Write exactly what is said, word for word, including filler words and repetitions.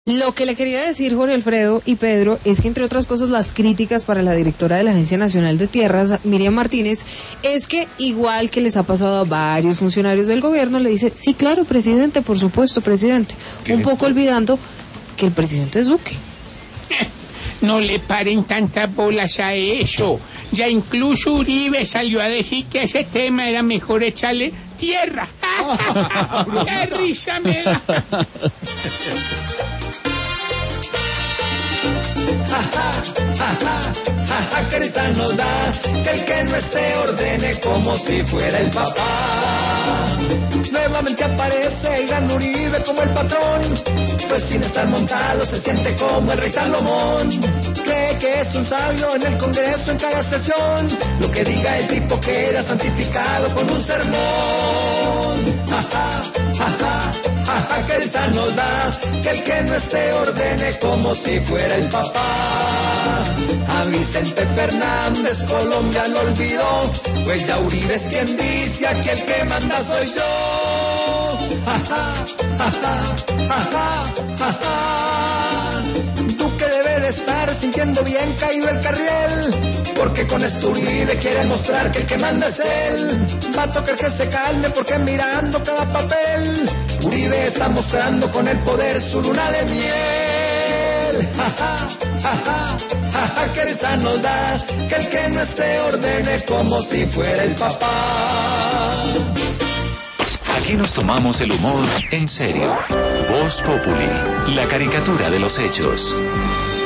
Lo que le quería decir Jorge Alfredo y Pedro es que, entre otras cosas, las críticas para la directora de la Agencia Nacional de Tierras, Miriam Martínez, es que, igual que les ha pasado a varios funcionarios del gobierno, le dice, sí, claro, presidente, por supuesto, presidente, un poco olvidando que el presidente es Duque. No le paren tantas bolas a eso. Ya incluso Uribe salió a decir que a ese tema era mejor echarle tierra. ¡Qué risa me da! Jaja, que risa nos da que el que no esté ordene como si fuera el papá. Nuevamente aparece el gran Uribe como el patrón, pues sin estar montado se siente como el rey Salomón. Cree que es un sabio en el Congreso en cada sesión, lo que diga el tipo queda santificado con un sermón. Jaja, jaja, jaja, que risa nos da que el que no esté ordene como si fuera el papá. A Vicente Fernández Colombia lo olvidó, pues ya Uribe es quien dice aquí el que manda soy yo. Ja, ja, ja, ja, ja, ja, ja. Duque debe de estar sintiendo bien caído el carriel, porque con esto Uribe quiere mostrar que el que manda es él. Va a tocar que se calme porque mirando cada papel, Uribe está mostrando con el poder su luna de miel. Ja, ja, ja, ja, ja, ja, que risa nos da que el que no esté ordene como si fuera el papá. Aquí nos tomamos el humor en serio. Voz Populi, la caricatura de los hechos.